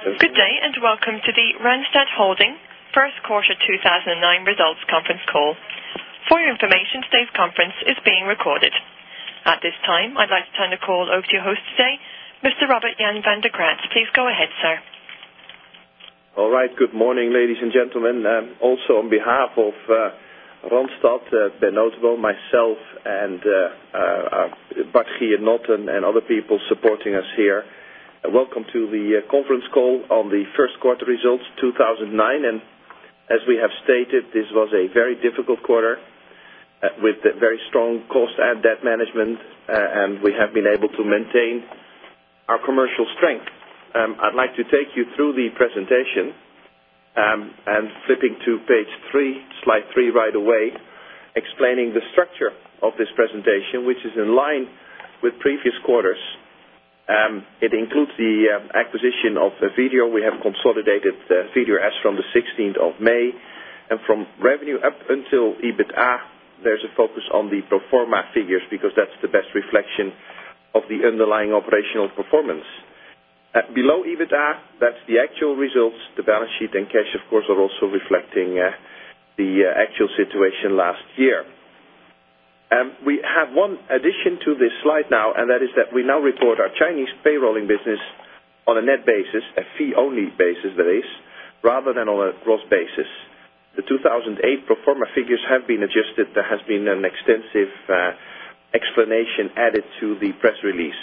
Good day and welcome to the Randstad Holding First Quarter 2009 Results Conference Call. For your information, today's conference is being recorded. At this time, I'd like to turn the call over to your host today, Mr. Robert Jan van de Kraats. Please go ahead, sir. All right, good morning, ladies and gentlemen. Also on behalf of Randstad, Ben Notable, myself, and Bart Gier-Notten and other people supporting us here, welcome to the conference call on the first quarter results 2009. And as we have stated, this was a very difficult quarter with very strong cost and debt management, and we have been able to maintain our commercial strength. I'd like to take you through the presentation and flipping to page 3, slide 3 right away, explaining the structure of this presentation, which is in line with previous quarters. It includes the acquisition of Vedior. We have consolidated Vedior as from the 16th of May. And from revenue up until EBITDA, there's a focus on the pro forma figures because that's the best reflection of the underlying operational performance. Below EBITDA, that's the actual results. The balance sheet and cash, of course, are also reflecting the actual situation last year. We have one addition to this slide now, and that is that we now report our Chinese payrolling business on a net basis, a fee-only basis that is, rather than on a gross basis. The 2008 pro forma figures have been adjusted. There has been an extensive explanation added to the press release.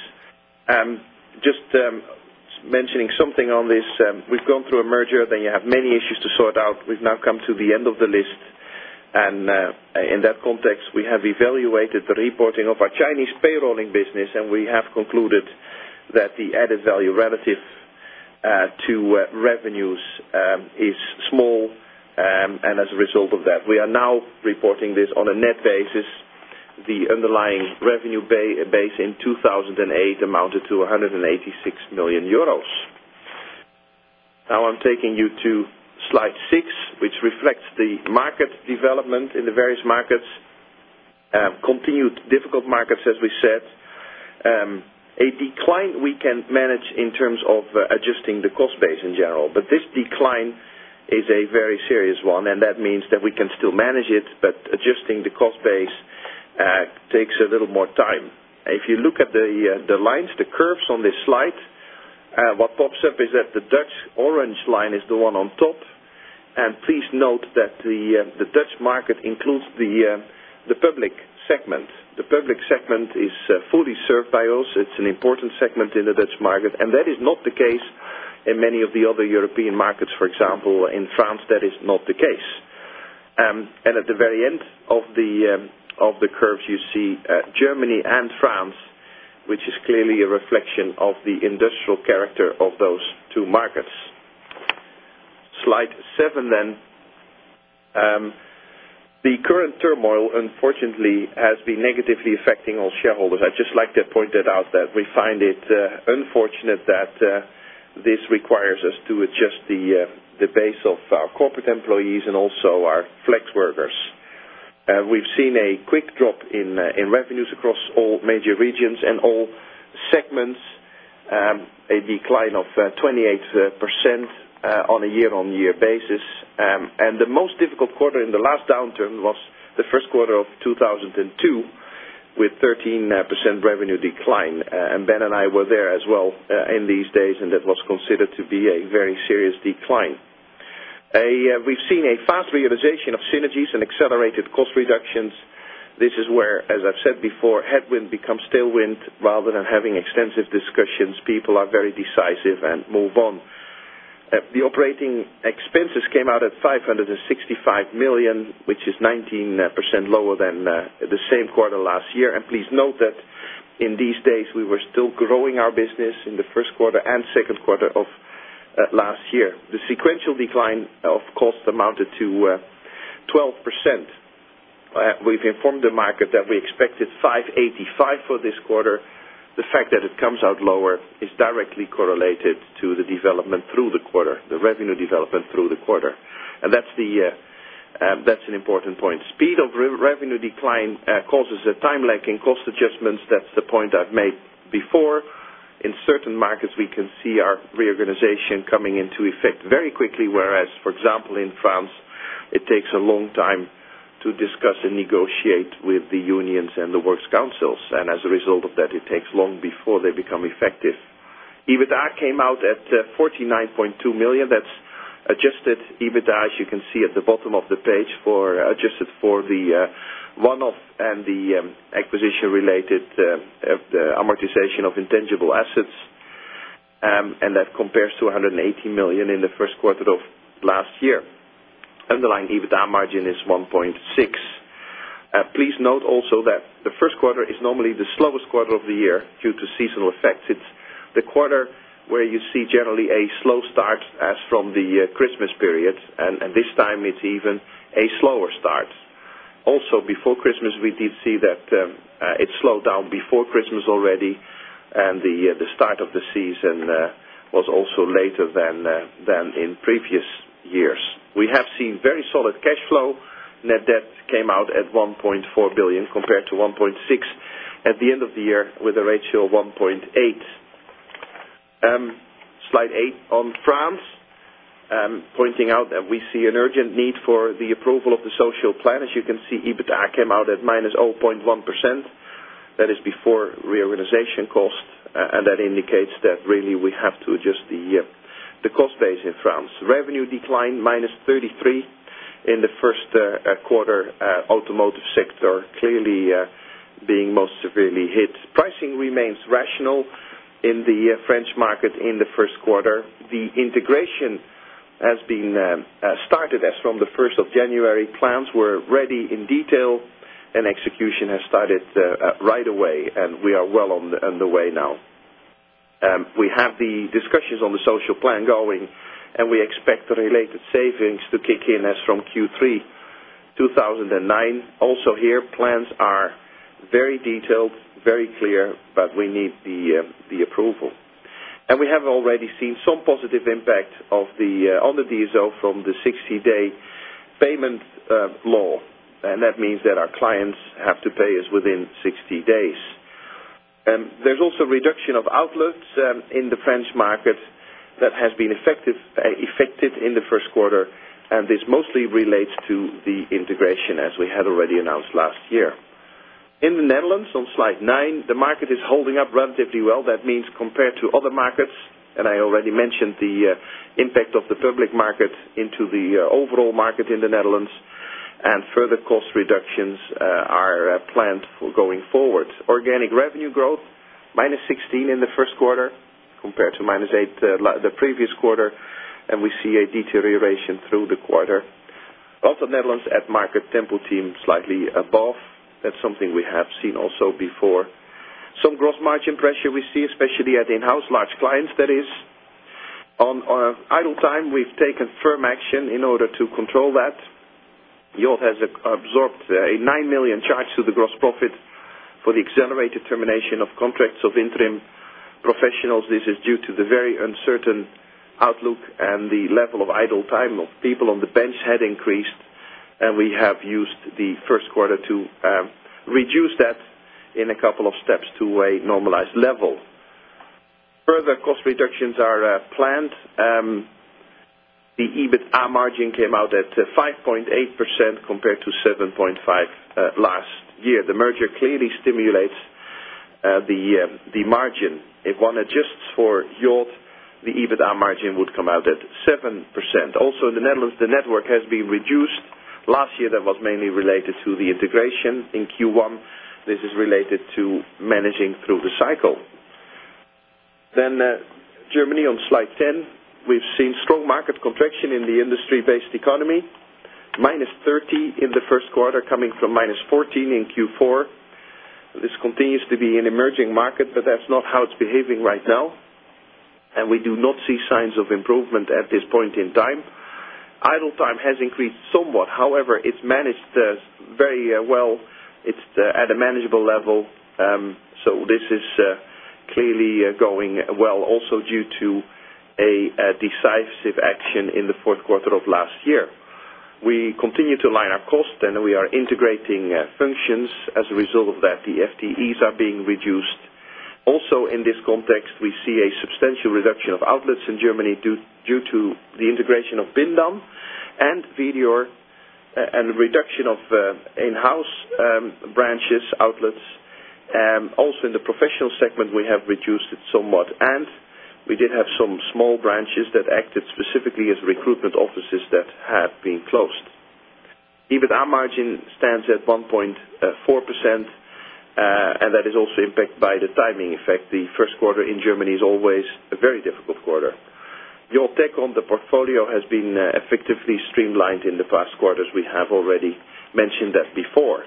Mentioning something on this, we've gone through a merger, then you have many issues to sort out. We've now come to the end of the list. And in that context, we have evaluated the reporting of our Chinese payrolling business, and we have concluded that the added value relative to revenues is small, and as a result of that, we are now reporting this on a net basis. The underlying revenue base in 2008 amounted to 186 million euros. Now I'm taking you to slide 6, which reflects the market development in the various markets. Continued difficult markets, as we said. A decline we can manage in terms of adjusting the cost base in general. But this decline is a very serious one, and that means that we can still manage it, but adjusting the cost base takes a little more time. If you look at the lines, the curves on this slide, what pops up is that the Dutch orange line is the one on top, and please note that the Dutch market includes the public segment. The public segment is fully served by us. It's an important segment in the Dutch market, and that is not the case in many of the other European markets. For example, in France, that is not the case. And at the very end of the curves, you see Germany and France, which is clearly a reflection of the industrial character of those two markets. Slide 7 then. The current turmoil, unfortunately, has been negatively affecting all shareholders. I'd just like to point that out, that we find it unfortunate that this requires us to adjust the base of our corporate employees and also our flex workers. We've seen a quick drop in revenues across all major regions and all segments, a decline of 28% on a year-on-year basis. And the most difficult quarter in the last downturn was the first quarter of 2002 with 13% revenue decline. And Ben and I were there as well in these days, and that was considered to be a very serious decline. We've seen a fast realization of synergies and accelerated cost reductions. This is where, as I've said before, headwind becomes tailwind. Rather than having extensive discussions, people are very decisive and move on. The operating expenses came out at 565 million, which is 19% lower than the same quarter last year. And please note that in these days we were still growing our business in the first quarter and second quarter of last year. The sequential decline of cost amounted to 12%. We've informed the market that we expected 585 for this quarter. The fact that it comes out lower is directly correlated to the development through the quarter, the revenue development through the quarter. And that's an important point. Speed of revenue decline causes a time lag in cost adjustments. That's the point I've made before. in certain markets we can see our reorganization coming into effect very quickly, whereas, for example, in France, it takes a long time to discuss and negotiate with the unions and the works councils, and as a result of that, it takes long before they become effective. EBITDA came out at 49.2 million. That's adjusted EBITDA, as you can see at the bottom of the page, adjusted for the one-off and the acquisition-related the amortization of intangible assets, and that compares to 180 million in the first quarter of last year. Underlying EBITDA margin is 1.6. Please note also that the first quarter is normally the slowest quarter of the year due to seasonal effects. It's the quarter where you see generally a slow start as from the Christmas period, and this time it's even a slower start. Also, before Christmas, we did see that it slowed down before Christmas already, and the start of the season was also later than in previous years. We have seen very solid cash flow. Net debt came out at 1.4 billion compared to 1.6 at the end of the year, with a ratio of 1.8. Slide 8 on France, pointing out that we see an urgent need for the approval of the social plan. As you can see, EBITDA came out at minus 0.1%. That is before reorganization cost, and that indicates that really we have to adjust the cost base in France. Revenue declined minus 33 in the first quarter. Automotive sector clearly being most severely hit. Pricing remains rational in the French market in the first quarter. The integration has been started as from the 1st of January. Plans were ready in detail, and execution has started right away, and we are well on the way now. We have the discussions on the social plan going, and we expect the related savings to kick in as from Q3 2009. Also here, plans are very detailed, very clear, but we need the approval. And we have already seen some positive impact of on the DSO from the 60-day payment law, and that means that our clients have to pay us within 60 days. There's also a reduction of outlets in the French market that has been effected in the first quarter, and this mostly relates to the integration, as we had already announced last year. In the Netherlands, on slide 9, the market is holding up relatively well. That means compared to other markets, and I already mentioned the impact of the public market into the overall market in the Netherlands, and further cost reductions are planned for going forward. Organic revenue growth, minus 16 in the first quarter, compared to minus 8 the previous quarter, and we see a deterioration through the quarter. Also, Netherlands at market tempo team slightly above. That's something we have seen also before. Some gross margin pressure we see, especially at in-house large clients, that is. On idle time, we've taken firm action in order to control that. Yacht has absorbed a 9 million charge to the gross profit for the accelerated termination of contracts of interim professionals. This is due to the very uncertain outlook, and the level of idle time of people on the bench had increased, and we have used the first quarter to reduce that in a couple of steps to a normalized level. Further cost reductions are planned. The EBITDA margin came out at 5.8% compared to 7.5% last year. The merger clearly stimulates the margin. If one adjusts for Yacht, the EBITDA margin would come out at 7%. Also in the Netherlands, the network has been reduced. Last year that was mainly related to the integration. In Q1, this is related to managing through the cycle. Then Germany on slide 10. We've seen strong market contraction in the industry-based economy. Minus 30 in the first quarter, coming from minus 14 in Q4. This continues to be an emerging market, but that's not how it's behaving right now. And we do not see signs of improvement at this point in time. Idle time has increased somewhat. However, it's managed very well. It's at a manageable level. So this is clearly going well, also due to a decisive action in the fourth quarter of last year. We continue to align our costs, and we are integrating functions. As a result of that, the FTEs are being reduced. Also in this context, we see a substantial reduction of outlets in Germany due to the integration of Bindam and Vedior, and the reduction of in-house branches, outlets. Also in the professional segment, we have reduced it somewhat, and we did have some small branches that acted specifically as recruitment offices that had been closed. EBITDA margin stands at 1.4%, and that is also impacted by the timing effect. The first quarter in Germany is always a very difficult quarter. The take on the portfolio has been effectively streamlined in the past quarters. We have already mentioned that before.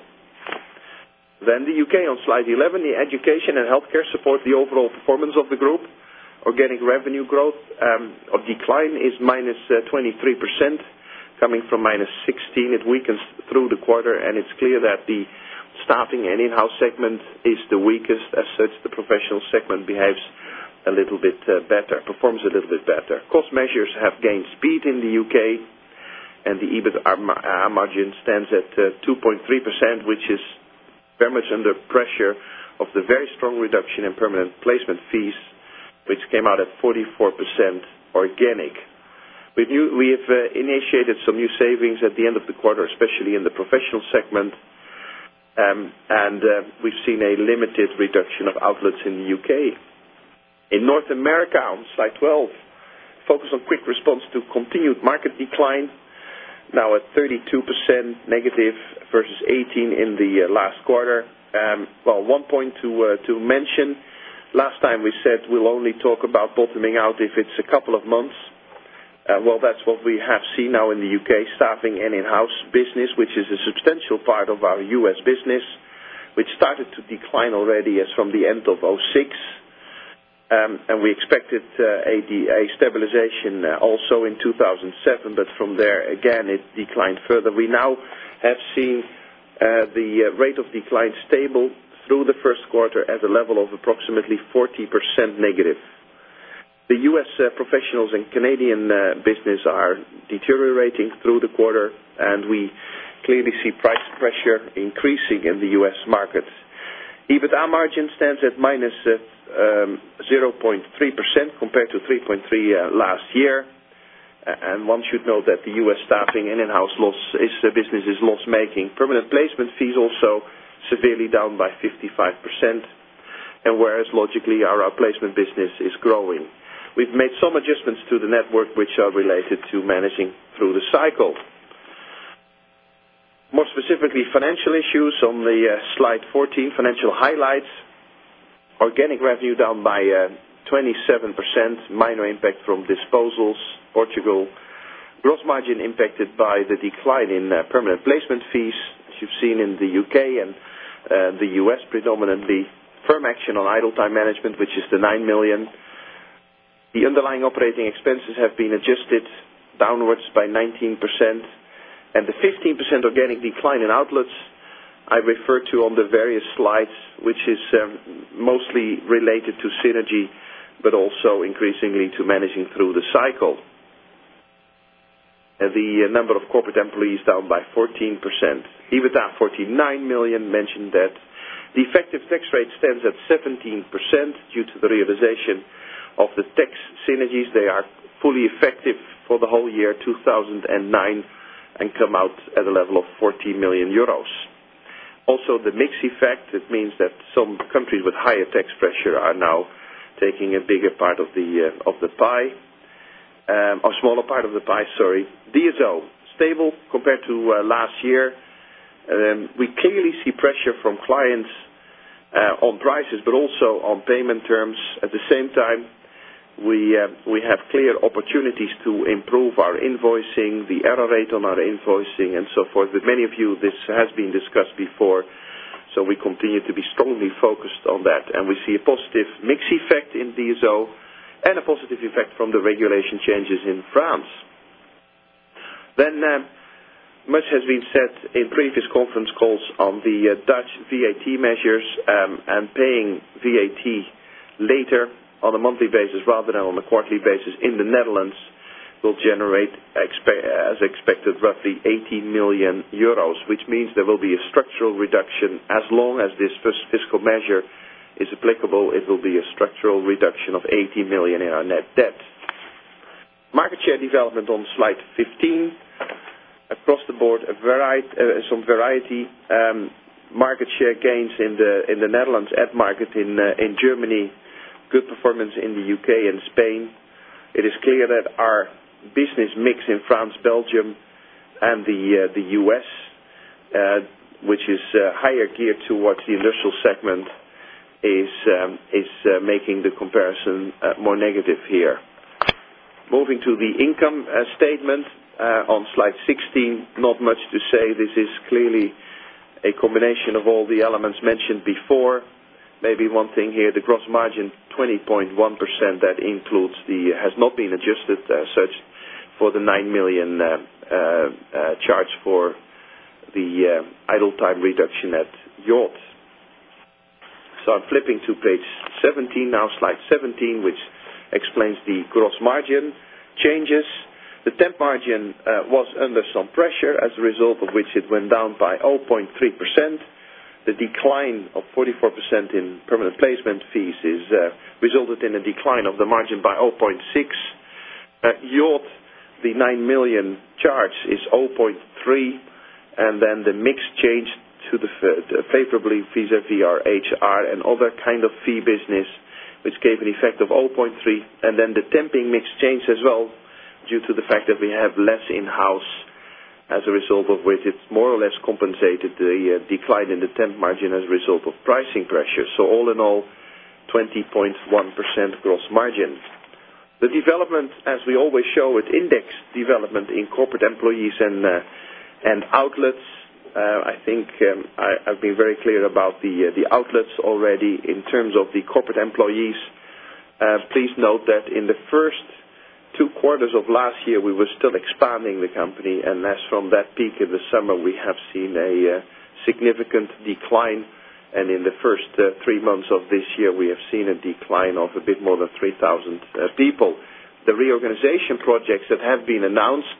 Then the UK on slide 11, the education and healthcare support the overall performance of the group. Organic revenue growth or decline is minus 23%, coming from minus 16. It weakens through the quarter, and it's clear that the staffing and in-house segment is the weakest. As such, the professional segment behaves a little bit better, performs a little bit better. Cost measures have gained speed in the UK, and the EBITDA margin stands at 2.3%, which is very much under pressure of the very strong reduction in permanent placement fees, which came out at 44% organic. We have initiated some new savings at the end of the quarter, especially in the professional segment, and we've seen a limited reduction of outlets in the UK. In North America, on slide 12, focus on quick response to continued market decline, now at 32% negative versus 18% in the last quarter. One point to mention, last time we said we'll only talk about bottoming out if it's a couple of months. That's what we have seen now in the UK, staffing and in-house business, which is a substantial part of our US business, which started to decline already as from the end of 2006. And we expected a stabilization also in 2007, but from there, again, it declined further. We now have seen the rate of decline stable through the first quarter at a level of approximately 40% negative. The U.S. professionals and Canadian business are deteriorating through the quarter, and we clearly see price pressure increasing in the U.S. market. EBITDA margin stands at minus 0.3% compared to 3.3% last year. And one should note that the U.S. staffing and in-house business is loss-making. Permanent placement fees also severely down by 55%, and whereas logically our outplacement business is growing. We've made some adjustments to the network which are related to managing through the cycle. More specifically, financial issues on the slide 14, financial highlights. Organic revenue down by 27%, minor impact from disposals, Portugal. Gross margin impacted by the decline in permanent placement fees, as you've seen in the UK and the US predominantly. Firm action on idle time management, which is the 9 million. The underlying operating expenses have been adjusted downwards by 19%. And the 15% organic decline in outlets I refer to on the various slides, which is mostly related to synergy, but also increasingly to managing through the cycle. The number of corporate employees down by 14%. EBITDA 49 million, mentioned that. The effective tax rate stands at 17% due to the realization of the tax synergies. They are fully effective for the whole year 2009 and come out at a level of 40 million euros. Also the mix effect, it means that some countries with higher tax pressure are now taking a bigger part of the pie, or smaller part of the pie, sorry. DSO, stable compared to last year. We clearly see pressure from clients on prices, but also on payment terms. At the same time, we have clear opportunities to improve our invoicing, the error rate on our invoicing, and so forth. With many of you, this has been discussed before, so we continue to be strongly focused on that. And we see a positive mix effect in DSO and a positive effect from the regulation changes in France. Then much has been said in previous conference calls on the Dutch VAT measures, and paying VAT later on a monthly basis rather than on a quarterly basis in the Netherlands will generate, as expected, roughly 18 million euros, which means there will be a structural reduction as long as this first fiscal measure is applicable, it will be a structural reduction of 80 million in our net debt. Market share development on slide 15. Across the board, some variety. Market share gains in the Netherlands, at market in Germany, good performance in the UK and Spain. It is clear that our business mix in France, Belgium, and the US, which is higher geared towards the industrial segment, is making the comparison more negative here. Moving to the income statement on slide 16, not much to say. This is clearly a combination of all the elements mentioned before. Maybe one thing here, the gross margin 20.1%, that includes has not been adjusted as such for the 9 million charge for the idle time reduction at Yacht. So I'm flipping to page 17 now, slide 17, which explains the gross margin changes. The temp margin was under some pressure, as a result of which it went down by 0.3%. The decline of 44% in permanent placement fees resulted in a decline of the margin by 0.6. Yacht, the 9 million charge is 0.3, and then the mix changed to the favorably vis-a-vis our HR and other kind of fee business, which gave an effect of 0.3, and then the temping mix changed as well, due to the fact that we have less in-house, as a result of which it's more or less compensated the decline in the temp margin as a result of pricing pressure. So all in all, 20.1% gross margin. The development, as we always show it, index development in corporate employees and outlets. I think I've been very clear about the outlets already. In terms of the corporate employees, please note that in the first 2 quarters of last year we were still expanding the company, and as from that peak in the summer we have seen a significant decline, and in the first 3 months of this year we have seen a decline of a bit more than 3,000 people. The reorganization projects that have been announced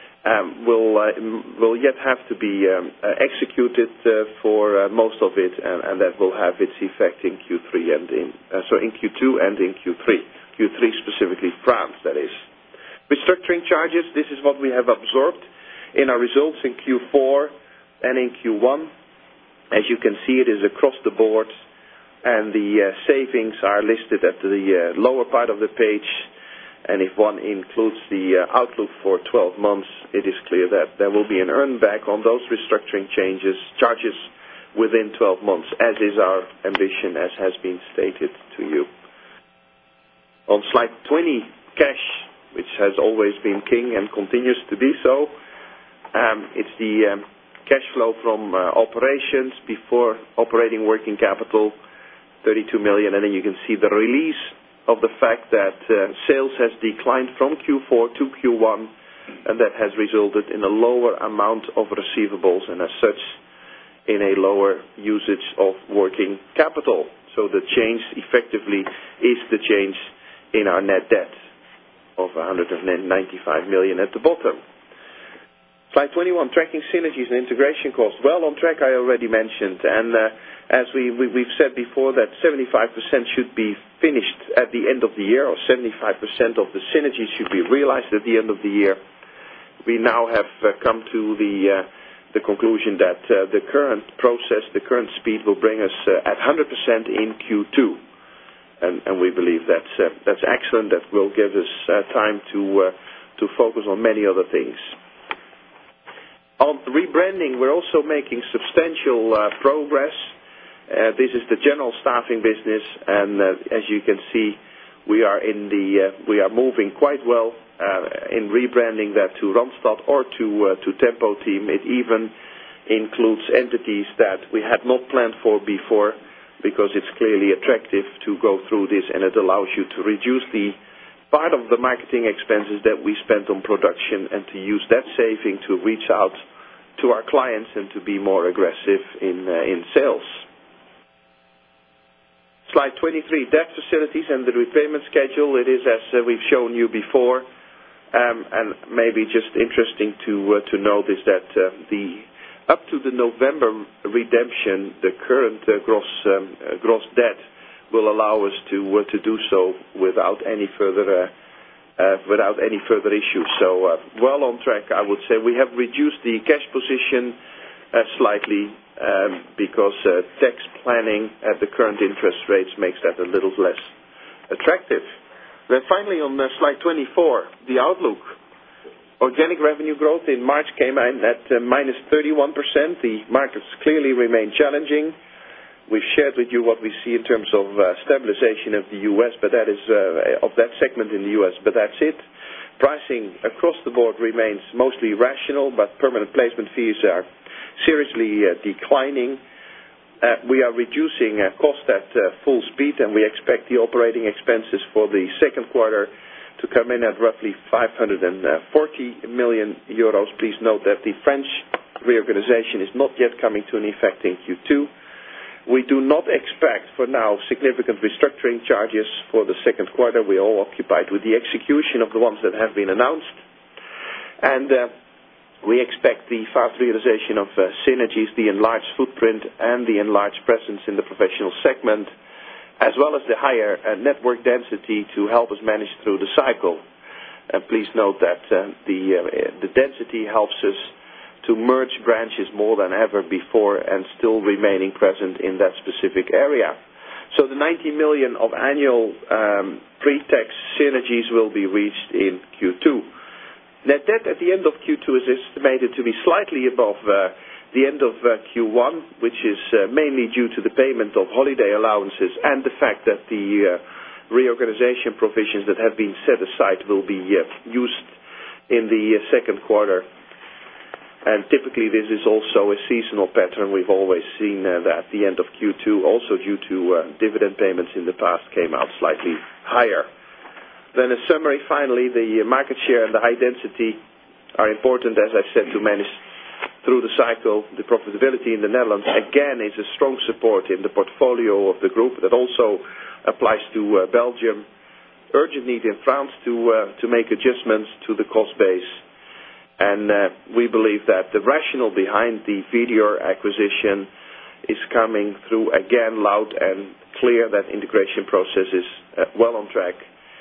will yet have to be executed for most of it, and that will have its effect in Q3 and in Q2 and in Q3. Q3 specifically France, that is. Restructuring charges, this is what we have absorbed in our results in Q4 and in Q1. As you can see, it is across the board, and the savings are listed at the lower part of the page. And if one includes the outlook for 12 months, it is clear that there will be an earn back on those restructuring charges within 12 months, as is our ambition, as has been stated to you. On slide 20, cash, which has always been king and continues to be so. It's the cash flow from operations before operating working capital, 32 million. And then you can see the release of the fact that sales has declined from Q4 to Q1, and that has resulted in a lower amount of receivables, and as such in a lower usage of working capital. So the change effectively is the change in our net debt of 195 million at the bottom. Slide 21, tracking synergies and integration costs. Well on track, I already mentioned, and as we've said before, that 75% should be finished at the end of the year, or 75% of the synergies should be realized at the end of the year. We now have come to the conclusion that the current process, the current speed will bring us at 100% in Q2. And we believe that's excellent. That will give us time to focus on many other things. On rebranding, we're also making substantial progress. This is the general staffing business, and as you can see, we are moving quite well in rebranding that to Randstad or to Tempo Team. It even includes entities that we had not planned for before, because it's clearly attractive to go through this, and it allows you to reduce the part of the marketing expenses that we spent on production, and to use that saving to reach out to our clients and to be more aggressive in sales. Slide 23, debt facilities and the repayment schedule. It is as we've shown you before, and maybe just interesting to notice that up to the November redemption, the current gross debt will allow us to do so without any further issues. So well on track, I would say. We have reduced the cash position slightly because tax planning at the current interest rates makes that a little less attractive. Then finally on slide 24, the outlook. Organic revenue growth in March came in at minus 31%. The markets clearly remain challenging. We've shared with you what we see in terms of stabilization of the U.S., but that is of that segment in the U.S., but that's it. Pricing across the board remains mostly rational, but permanent placement fees are seriously declining. We are reducing cost at full speed, and we expect the operating expenses for the second quarter to come in at roughly 540 million euros. Please note that the French reorganization is not yet coming to an effect in Q2. We do not expect, for now, significant restructuring charges for the second quarter. We are all occupied with the execution of the ones that have been announced. And we expect the fast realization of synergies, the enlarged footprint, and the enlarged presence in the professional segment, as well as the higher network density to help us manage through the cycle. Please note that the density helps us to merge branches more than ever before and still remaining present in that specific area. So the 90 million of annual pre-tax synergies will be reached in Q2. Net debt at the end of Q2 is estimated to be slightly above the end of Q1, which is mainly due to the payment of holiday allowances and the fact that the reorganization provisions that have been set aside will be used in the second quarter. And typically this is also a seasonal pattern. We've always seen that at the end of Q2, also due to dividend payments in the past, came out slightly higher. Then a summary, finally, the market share and the high density are important, as I said, to manage through the cycle. The profitability in the Netherlands, again, is a strong support in the portfolio of the group. That also applies to Belgium. Urgent need in France to make adjustments to the cost base. And we believe that the rationale behind the Vedior acquisition is coming through again loud and clear. That integration process is well on track.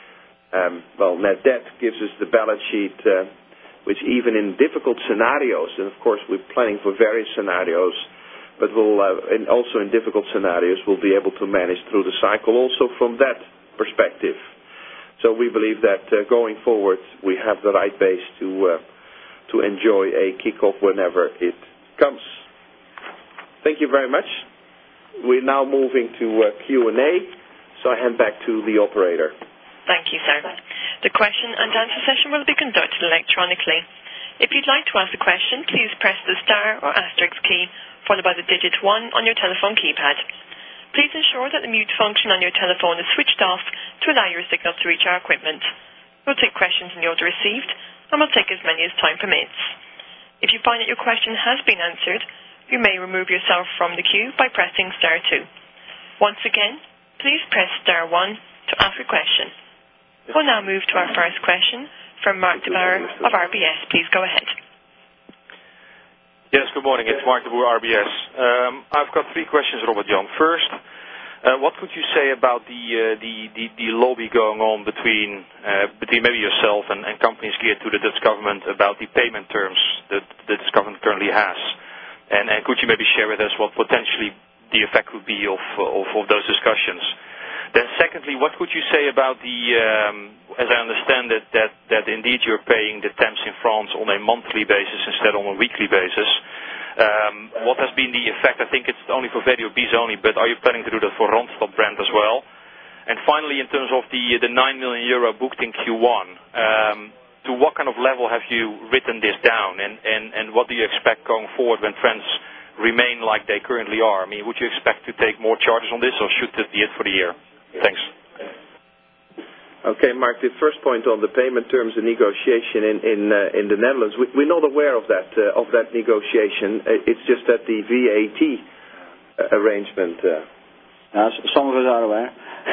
Net debt gives us the balance sheet which even in difficult scenarios, and of course we're planning for various scenarios, but and also in difficult scenarios we'll be able to manage through the cycle also from that perspective. So we believe that going forward we have the right base to enjoy a kickoff whenever it comes. Thank you very much. We're now moving to Q&A, so I hand back to the operator. Thank you, sir. The question and answer session will be conducted electronically. If you'd like to ask a question, please press the star or asterisk key followed by the digit 1 on your telephone keypad. Please ensure that the mute function on your telephone is switched off to allow your signal to reach our equipment. We'll take questions in the order received, and we'll take as many as time permits. If you find that your question has been answered, you may remove yourself from the queue by pressing star 2. Once again, please press star 1 to ask a question. We'll now move to our first question from Mark de Boer of RBS. Please go ahead. Yes, good morning. It's Mark de Boer, RBS. I've got 3 questions, Robert-Jan. First, what could you say about the lobby going on between maybe yourself and companies geared to the Dutch government about the payment terms that the Dutch government currently has? And could you maybe share with us what potentially the effect would be of those discussions? Then secondly, what could you say about as I understand it, that indeed you're paying the temps in France on a monthly basis instead on a weekly basis. What has been the effect? I think it's only for Vedior Bees only, but are you planning to do that for Randstad brand as well? And finally, in terms of the 9 million euro booked in Q1, to what kind of level have you written this down? And what do you expect going forward when trends remain like they currently are? I mean, would you expect to take more charges on this, or should this be it for the year? Thanks. Okay, Mark, the first point on the payment terms and negotiation in the Netherlands, we're not aware of that negotiation. It's just that the VAT arrangement. Some of us are aware.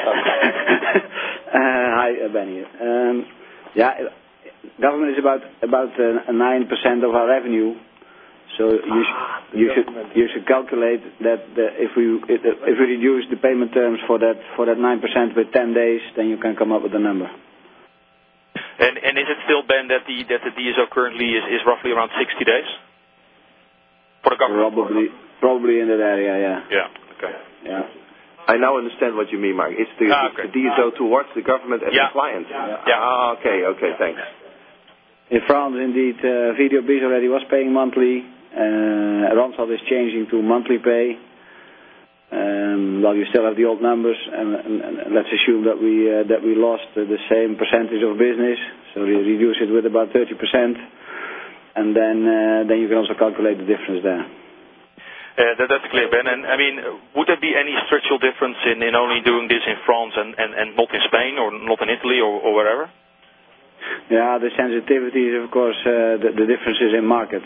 Hi, Benny. Government is about 9% of our revenue, So you should calculate that if we reduce the payment terms for that 9% with 10 days, then you can come up with a number. And is it still, Ben, that the DSO currently is roughly around 60 days for the government? Probably in that area, yeah. Yeah. Okay. Yeah. I now understand what you mean, Mark. It's the DSO towards the government and the client. Yeah. Okay, thanks. In France, indeed, VDOB already was paying monthly. Randstad is changing to monthly pay. Well, you still have the old numbers, and let's assume that we lost the same percentage of business, so we reduce it with about 30%, and then you can also calculate the difference there. That's clear, Ben. And I mean, would there be any structural difference in only doing this in France and not in Spain or not in Italy or wherever? Yeah, the sensitivity is, of course, the differences in market.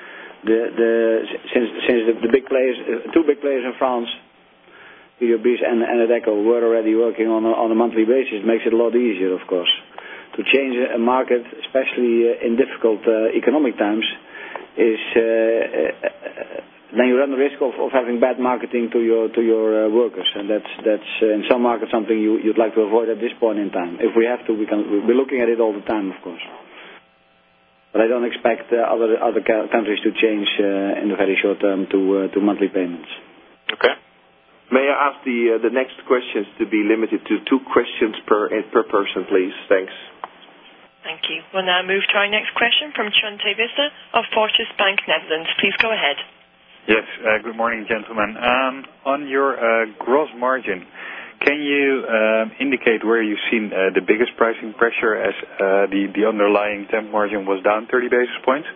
Since the big players, two big players in France, VDOB and Adecco, were already working on a monthly basis, it makes it a lot easier, of course. To change a market, especially in difficult economic times, is then you run the risk of having bad marketing to your workers, and that's in some markets something you'd like to avoid at this point in time. If we have to, we're looking at it all the time, of course. But I don't expect other countries to change in the very short term to monthly payments. Okay. May I ask the next questions to be limited to 2 questions per person, please? Thanks. Thank you. We'll now move to our next question from Chante Vista of Fortis Bank Netherlands. Please go ahead. Yes, good morning, gentlemen. On your gross margin, can you indicate where you've seen the biggest pricing pressure as the underlying temp margin was down 30 basis points?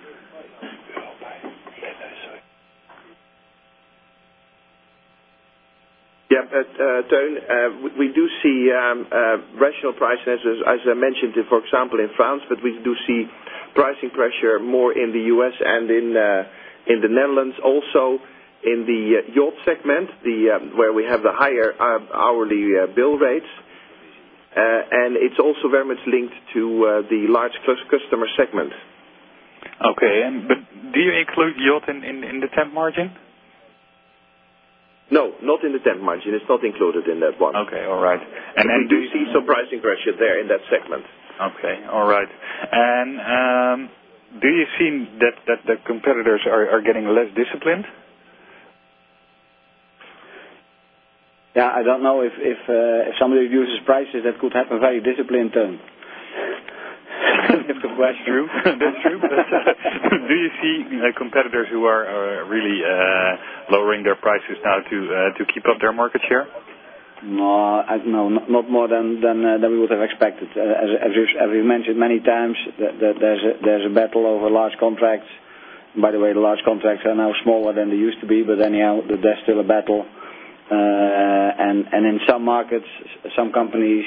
Yeah, Teun, we do see rational pricing, as I mentioned, for example, in France, but we do see pricing pressure more in the US and in the Netherlands, also in the yacht segment, where we have the higher hourly bill rates, and it's also very much linked to the large customer segment. Okay, but do you include yacht in the temp margin? No, not in the temp margin. It's not included in that one. Okay, all right. And we do see some pricing pressure there in that segment. Okay, all right. And do you see that the competitors are getting less disciplined? Yeah, I don't know if somebody reduces prices, that could have a very disciplined tone. That's true. That's true. But, do you see competitors who are really lowering their prices now to keep up their market share? No, not more than we would have expected. As we mentioned many times, there's a battle over large contracts. By the way, the large contracts are now smaller than they used to be, but anyhow, there's still a battle. And in some markets, some companies,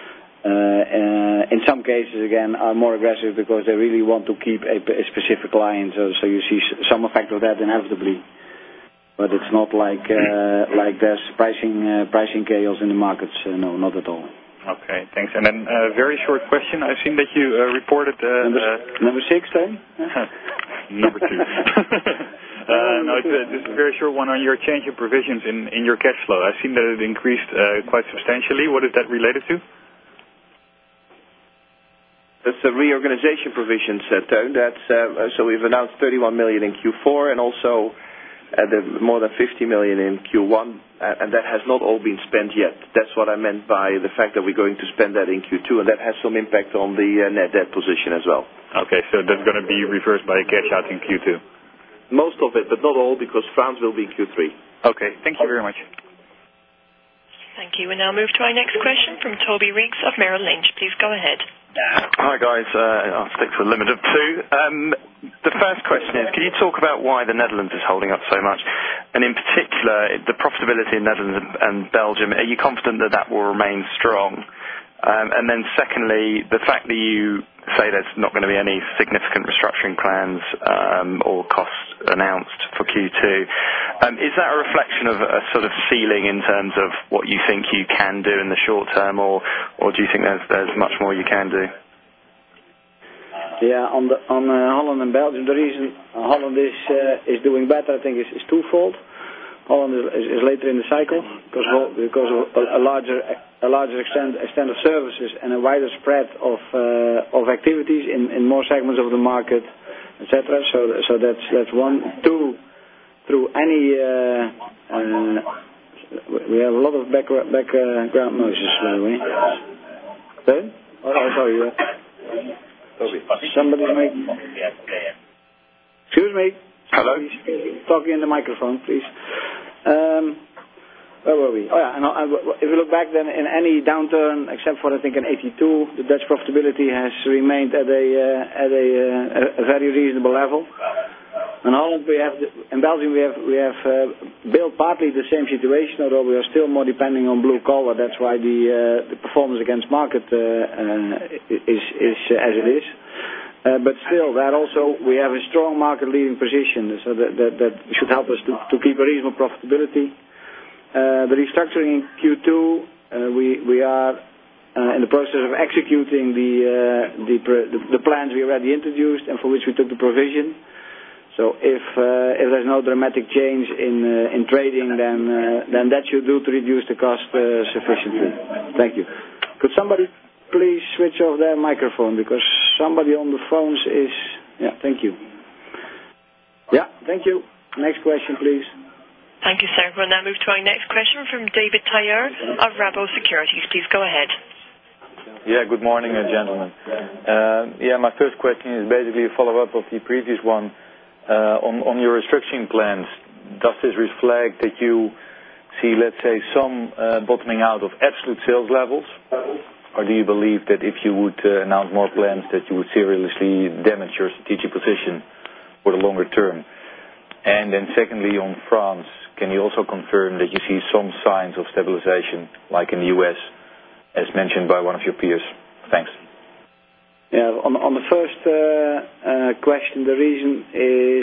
in some cases again, are more aggressive because they really want to keep a specific client. So you see some effect of that inevitably. But it's not like there's pricing chaos in the markets. No, not at all. Okay, thanks. And then a very short question. I've seen that you reported... Number 6 then? Number 2. No, it's a very short one on your change in provisions in your cash flow. I've seen that it increased quite substantially. What is that related to? That's the reorganization provisions, Teun. So we've announced 31 million in Q4 and also more than 50 million in Q1, and that has not all been spent yet. That's what I meant by the fact that we're going to spend that in Q2, and that has some impact on the net debt position as well. Okay, so that's going to be reversed by a cash out in Q2? Most of it, but not all, because France will be in Q3. Okay, thank you very much. Thank you. We'll now move to our next question from Toby Riggs of Merrill Lynch. Please go ahead. Hi guys, I'll stick to a limit of 2. The first question is, can you talk about why the Netherlands is holding up so much? And in particular, the profitability in Netherlands and Belgium, are you confident that will remain strong? And then secondly, the fact that you say there's not going to be any significant restructuring plans or costs announced for Q2, is that a reflection of a sort of ceiling in terms of what you think you can do in the short term, or do you think there's much more you can do? Yeah, on Holland and Belgium, the reason Holland is doing better, I think, is twofold. Holland is later in the cycle because of a larger extent of services and a wider spread of activities in more segments of the market, etc. So that's one. Two, through any we have a lot of background noises, by the way. Sorry? Oh, sorry. Somebody make... Excuse me. Hello? Talking in the microphone, please. Where were we? Oh, yeah. And if you look back then, in any downturn, except for I think in '82, the Dutch profitability has remained at a very reasonable level. In Holland, in Belgium, we have built partly the same situation, although we are still more depending on blue collar. That's why the performance against market is as it is. But still, that also we have a strong market leading position, so that should help us to keep a reasonable profitability. The restructuring in Q2, we are in the process of executing the plans we already introduced and for which we took the provision. So if there's no dramatic change in trading, then that should do to reduce the cost sufficiently. Thank you. Could somebody please switch off their microphone because somebody on the phones is... Yeah, thank you. Yeah, thank you. Next question, please. Thank you, sir. We'll now move to our next question from David Tailleur of Rabo Securities. Please go ahead. Yeah, good morning, gentlemen. My first question is basically a follow-up of the previous one. On your restructuring plans, does this reflect that you see, let's say, some bottoming out of absolute sales levels? Or do you believe that if you would announce more plans that you would seriously damage your strategic position for the longer term? And then secondly, on France, can you also confirm that you see some signs of stabilization, like in the US, as mentioned by one of your peers? Thanks. Yeah, on the first question, the reason is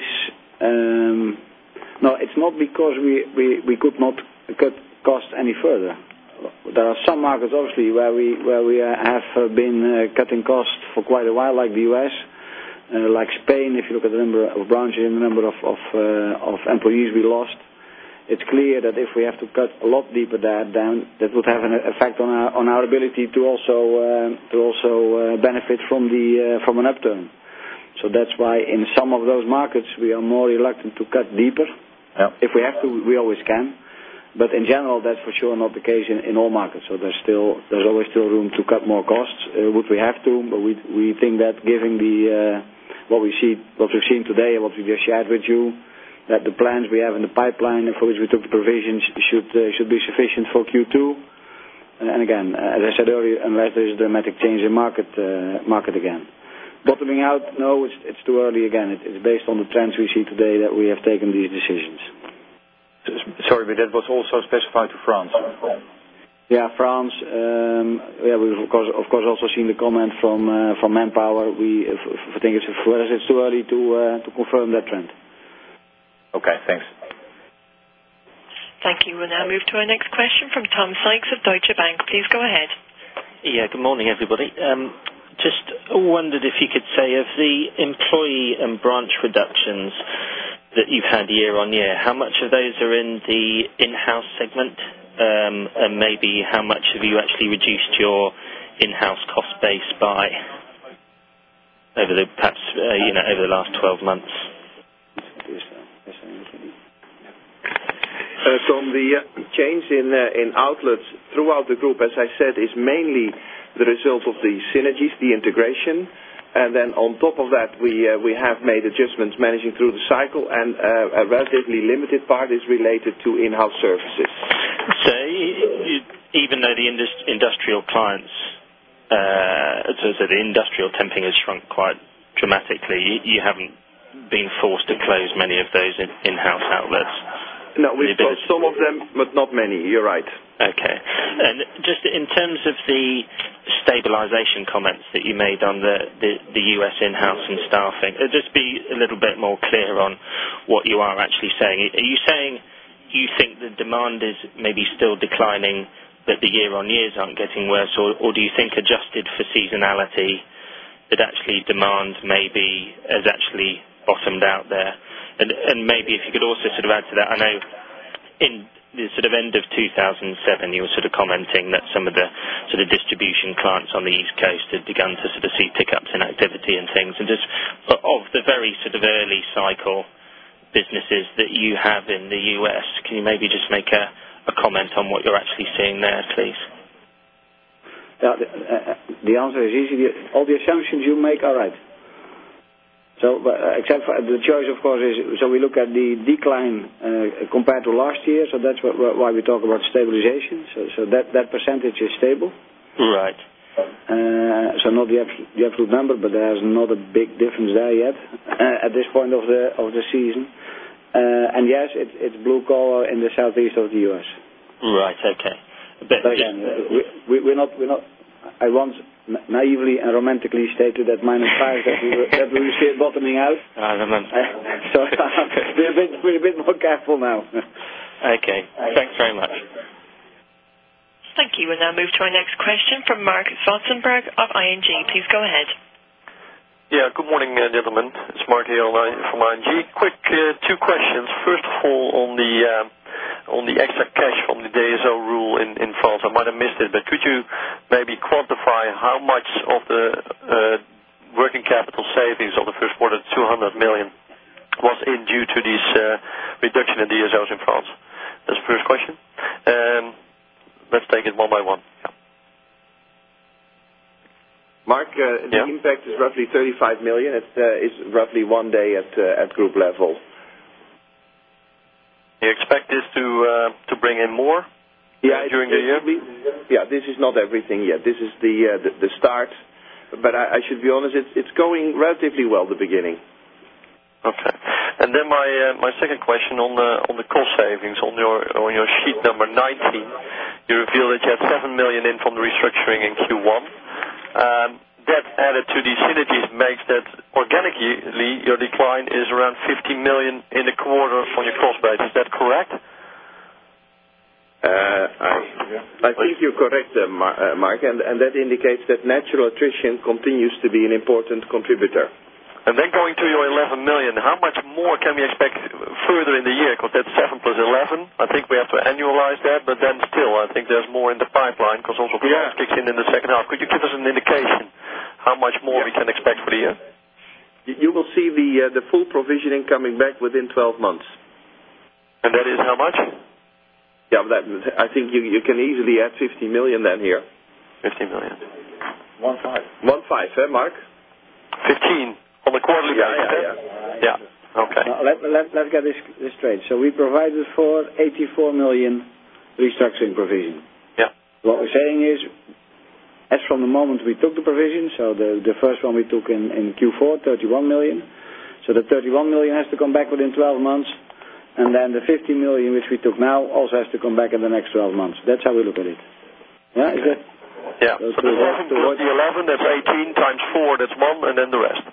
no, it's not because we could not cut costs any further. There are some markets, obviously, where we have been cutting costs for quite a while, like the US, like Spain. If you look at the number of branches and the number of employees we lost, it's clear that if we have to cut a lot deeper down, that would have an effect on our ability to also benefit from an upturn. So that's why in some of those markets we are more reluctant to cut deeper. Yeah. If we have to, we always can. But in general, that's for sure not the case in all markets. So there's always still room to cut more costs. Would we have to? But we think that given what we've seen today and what we just shared with you, that the plans we have in the pipeline for which we took the provisions should be sufficient for Q2. And again, as I said earlier, unless there is a dramatic change in market again. Bottoming out, no, it's too early again. It's based on the trends we see today that we have taken these decisions. Sorry, but that was also specified to France. Yeah, France. We've of course also seen the comment from Manpower. We think it's too early to confirm that trend. Okay, thanks. Thank you. We'll now move to our next question from Tom Sykes of Deutsche Bank. Please go ahead. Yeah, good morning, everybody. Just wondered if you could say of the employee and branch reductions that you've had year on year, how much of those are in the in-house segment, and maybe how much have you actually reduced your in-house cost base by over the last 12 months? Tom, the change in outlets throughout the group, as I said, is mainly the result of the synergies, the integration. And then on top of that, we have made adjustments managing through the cycle, and a relatively limited part is related to in-house services. So even though the industrial clients, so the industrial temping has shrunk quite dramatically, you haven't been forced to close many of those in-house outlets? No, we've closed some of them, but not many. You're right. Okay. And just in terms of the stabilization comments that you made on the US in-house and staffing, just be a little bit more clear on what you are actually saying. Are you saying you think the demand is maybe still declining, but the year-on-years aren't getting worse, or do you think adjusted for seasonality, that actually demand maybe has actually bottomed out there? And maybe if you could also sort of add to that, I know in the sort of end of 2007 you were sort of commenting that some of the sort of distribution clients on the East Coast had begun to sort of see pickups in activity and things. And just of the very sort of early cycle businesses that you have in the US, can you maybe just make a comment on what you're actually seeing there, please? Yeah, the answer is easy. All the assumptions you make are right. So, except for the choice, of course, is so we look at the decline compared to last year. So that's why we talk about stabilization. So that percentage is stable. Right. So not the absolute number, but there's not a big difference there yet at this point of the season. And yes, it's blue collar in the southeast of the U.S. Right. Okay. But again, we're not. I once naively and romantically stated that -5 that we see it bottoming out. I remember. So we're a bit more careful now. Okay. Thanks very much. Thank you. We'll now move to our next question from Mark Schwarzenberg of ING. Please go ahead. Yeah, good morning, gentlemen. It's Mark here from ING. Quick two questions. First of all, on the extra cash from the DSO rule in France. I might have missed it, but could you maybe quantify how much of the working capital savings of the first quarter, 200 million, was in due to this reduction in DSOs in France? That's the first question. Let's take it one by one. Yeah. Mark, the impact is roughly 35 million. It's roughly 1 day at group level. You expect this to bring in more during the year? Yeah, this is not everything yet. This is the start. But I should be honest, it's going relatively well, the beginning. Okay. And then my second question on the cost savings on your sheet number 19, you revealed that you had 7 million in from the restructuring in Q1. That added to the synergies makes that organically your decline is around 50 million in a quarter on your cost base. Is that correct? I think you're correct, Mark, and that indicates that natural attrition continues to be an important contributor. And then going to your 11 million, how much more can we expect further in the year? Because that's 7 plus 11. I think we have to annualize that, but then still, I think there's more in the pipeline because also France kicks in the second half. Could you give us an indication how much more we can expect for the year? You will see the full provisioning coming back within 12 months. And that is how much? Yeah, I think you can easily add 50 million then here. 50 million. 1.5. 1.5, Mark? 15. On the quarterly basis? Yeah. Okay. Now, let's get this straight. So we provided for 84 million restructuring provision. Yeah. What we're saying is, as from the moment we took the provision, so the first one we took in Q4, 31 million. So the 31 million has to come back within 12 months, and then the 50 million which we took now also has to come back in the next 12 months. That's how we look at it. Yeah. Is that? Yeah. So the 7 plus the 11, that's 18 times 4, that's 1, and then the rest.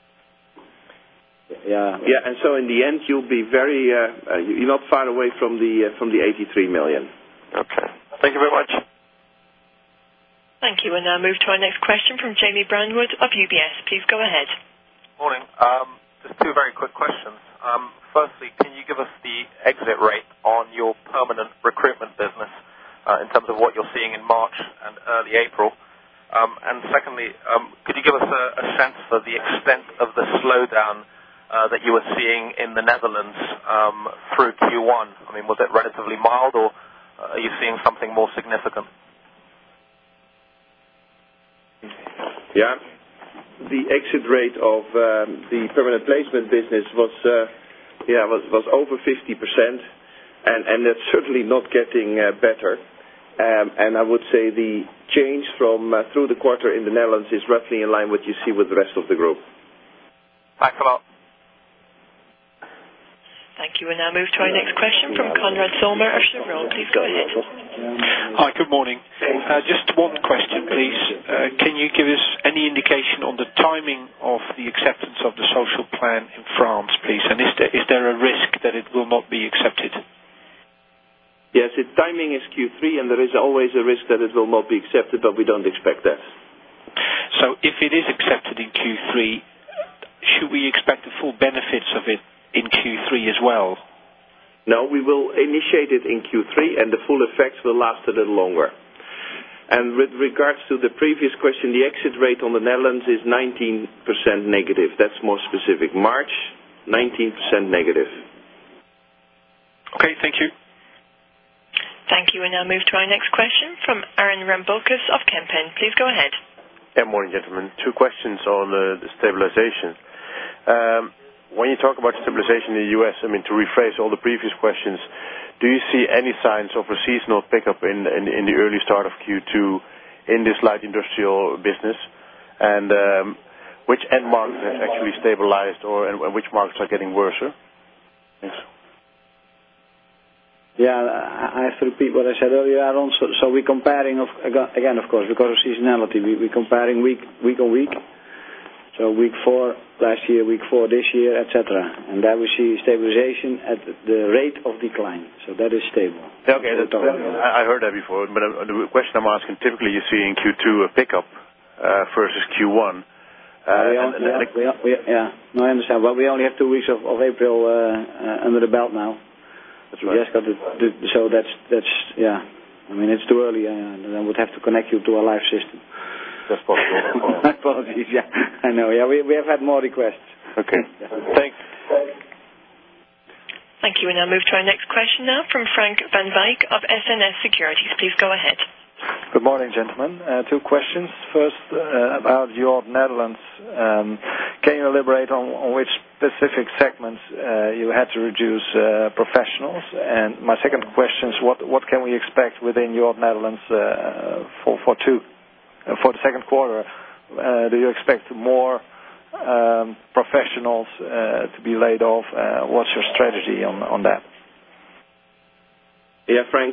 Yeah. Yeah, and so in the end you'll be very, you're not far away from the 83 million. Okay. Thank you very much. Thank you. We'll now move to our next question from Jamie Brandwood of UBS. Please go ahead. Morning. Just two very quick questions. Firstly, can you give us the exit rate on your permanent recruitment business in terms of what you're seeing in March and early April? And secondly, could you give us a sense for the extent of the slowdown that you were seeing in the Netherlands through Q1? I mean, was it relatively mild, or are you seeing something more significant? Yeah. The exit rate of the permanent placement business was over 50%, and that's certainly not getting better. And I would say the change from through the quarter in the Netherlands is roughly in line with what you see with the rest of the group. Thanks a lot. Thank you. We'll now move to our next question from Conrad Solmer of Chevron. Please go ahead. Hi, good morning. Just one question, please. Can you give us any indication on the timing of the acceptance of the social plan in France, please? And is there a risk that it will not be accepted? Yes, its timing is Q3, and there is always a risk that it will not be accepted, but we don't expect that. So if it is accepted in Q3, should we expect the full benefits of it in Q3 as well? No, we will initiate it in Q3 and the full effects will last a little longer. And with regards to the previous question, the exit rate on the Netherlands is 19% negative. That's more specific. March, 19% negative. Okay, thank you. Thank you. We now move to our next question from Aaron Rambulkis of Kempen. Please go ahead. Yeah, morning, gentlemen. 2 questions on the stabilization. When you talk about stabilization in the U.S., I mean, to rephrase all the previous questions, do you see any signs of a seasonal pickup in the early start of Q2 in this light industrial business? And which end markets have actually stabilized and which markets are getting worse? Thanks. Yeah, I have to repeat what I said earlier, Aaron. So we're comparing, again, of course, because of seasonality, we're comparing week on week. So week 4 last year, week 4 this year, etc. And there we see stabilization at the rate of decline. So that is stable. Yeah, okay, I heard that before. But the question I'm asking, typically you see in Q2 a pickup versus Q1. No, I understand. Well, we only have 2 weeks of April under the belt now. That's right. Yes, so that's yeah. I mean, it's too early. I would have to connect you to a live system. That's possible. Apologies, yeah. I know, yeah. We have had more requests. Okay. Thanks. Thank you. We now move to our next question now from Frank van Wijk of SNS Securities. Please go ahead. Good morning, gentlemen. 2 questions. First, about your Netherlands. Can you elaborate on which specific segments you had to reduce professionals? And my second question is, what can we expect within your Netherlands for the second quarter? Do you expect more professionals to be laid off? What's your strategy on that? Yeah, Frank,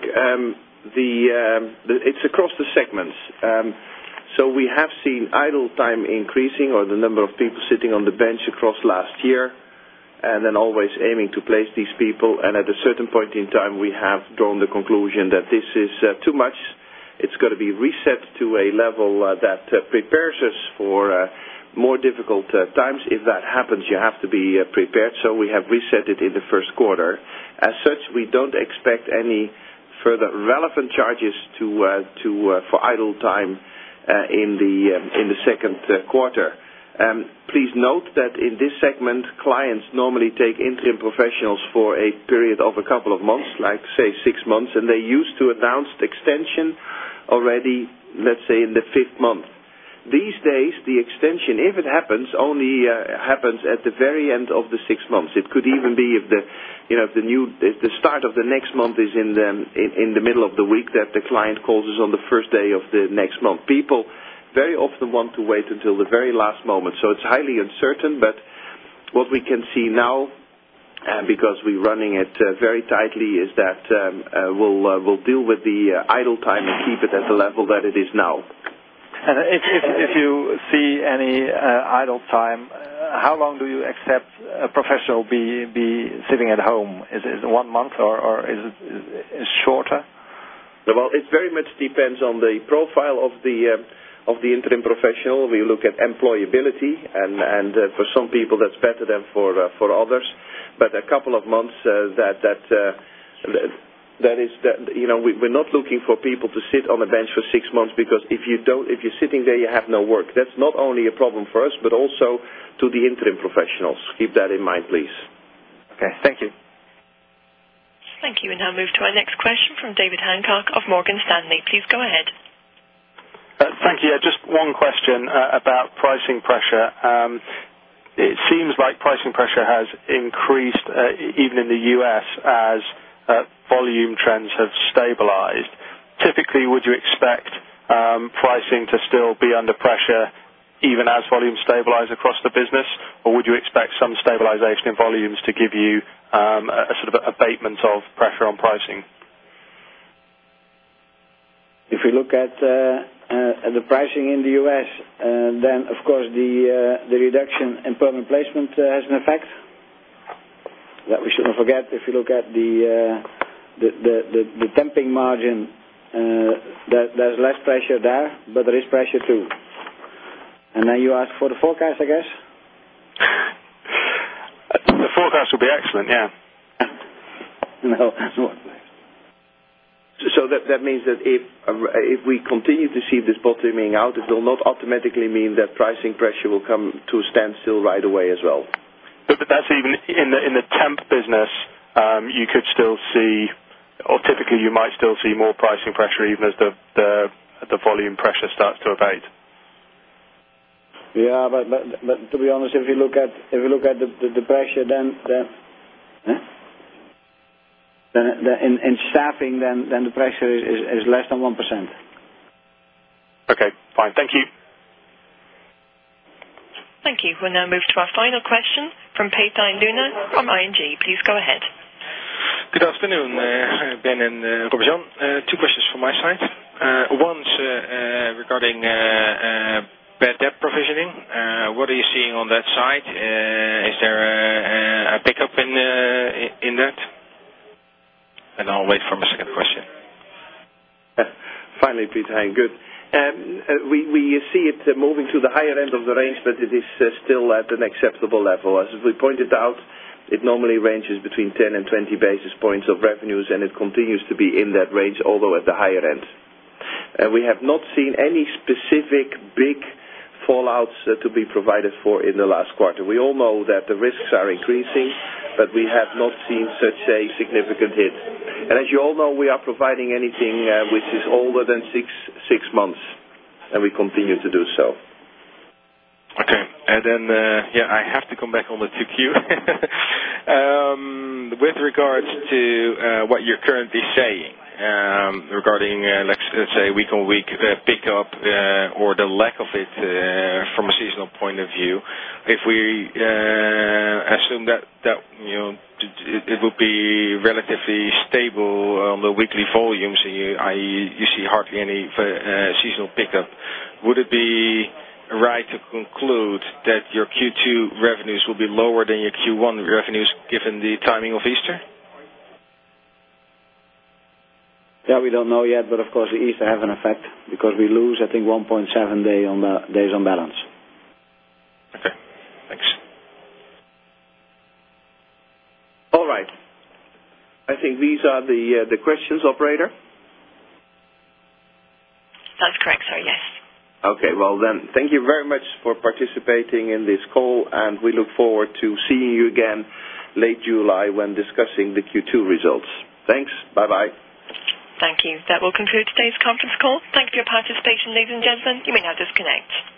it's across the segments. So we have seen idle time increasing, or the number of people sitting on the bench across last year, and then always aiming to place these people. And at a certain point in time, we have drawn the conclusion that this is too much. It's got to be reset to a level that prepares us for more difficult times. If that happens, you have to be prepared. So we have reset it in the first quarter. As such, we don't expect any further relevant charges for idle time in the second quarter. Please note that in this segment, clients normally take interim professionals for a period of a couple of months, like say 6 months, and they used to announce the extension already, let's say in the 5th month. These days, the extension, if it happens, only happens at the very end of the 6 months. It could even be if the start of the next month is in the middle of the week, that the client calls us on the first day of the next month. People very often want to wait until the very last moment, so it's highly uncertain. But what we can see now, because we're running it very tightly, is that we'll deal with the idle time and keep it at the level that it is now. And if you see any idle time, how long do you accept a professional be sitting at home? Is it 1 month or is it shorter? Well, it very much depends on the profile of the interim professional. We look at employability, and for some people that's better than for others. But a couple of months, we're not looking for people to sit on a bench for 6 months, because if you're sitting there, you have no work. That's not only a problem for us, but also to the interim professionals. Keep that in mind, please. Okay, thank you. Thank you. We now move to our next question from David Hancock of Morgan Stanley. Please go ahead. Thank you. Just one question about pricing pressure. It seems like pricing pressure has increased even in the US as volume trends have stabilized. Typically, would you expect pricing to still be under pressure even as volumes stabilize across the business, or would you expect some stabilization in volumes to give you a sort of abatement of pressure on pricing? If we look at the pricing in the US, then of course the reduction in permanent placement has an effect. That we shouldn't forget. If you look at the temping margin, there's less pressure there, but there is pressure too. And then you ask for the forecast, I guess? The forecast will be excellent, yeah. No. So that means that if we continue to see this bottoming out, it will not automatically mean that pricing pressure will come to a standstill right away as well. But that's even in the temp business, you could still see, or typically you might still see more pricing pressure even as the volume pressure starts to abate. Yeah, but to be honest, if you look at the pressure, then in staffing, then the pressure is less than 1%. Okay, fine. Thank you. Thank you. We'll now move to our final question from Peter Luna from ING. Please go ahead. Good afternoon, Ben and Robert-Jan. Two questions from my side. One's regarding bad debt provisioning. What are you seeing on that side? Is there a pickup in that? And I'll wait for my second question. Finally, Peter, good. We see it moving to the higher end of the range, but it is still at an acceptable level. As we pointed out, it normally ranges between 10 and 20 basis points of revenues, and it continues to be in that range, although at the higher end. We have not seen any specific big fallouts to be provided for in the last quarter. We all know that the risks are increasing, but we have not seen such a significant hit. And as you all know, we are providing anything which is older than six months, and we continue to do so. Okay, and then I have to come back on the 2Q. With regards to what you're currently saying regarding, let's say, week-on-week pickup or the lack of it from a seasonal point of view, if we assume that it would be relatively stable on the weekly volumes, and you see hardly any seasonal pickup, would it be right to conclude that your Q2 revenues will be lower than your Q1 revenues given the timing of Easter? Yeah, we don't know yet, but of course the Easter have an effect because we lose, I think, 1.7 days on balance. Okay, thanks. All right. I think these are the questions, operator. That's correct, sir, yes. Okay, well then, thank you very much for participating in this call, and we look forward to seeing you again late July when discussing the Q2 results. Thanks, bye-bye. Thank you. That will conclude today's conference call. Thank you for your participation, ladies and gentlemen. You may now disconnect.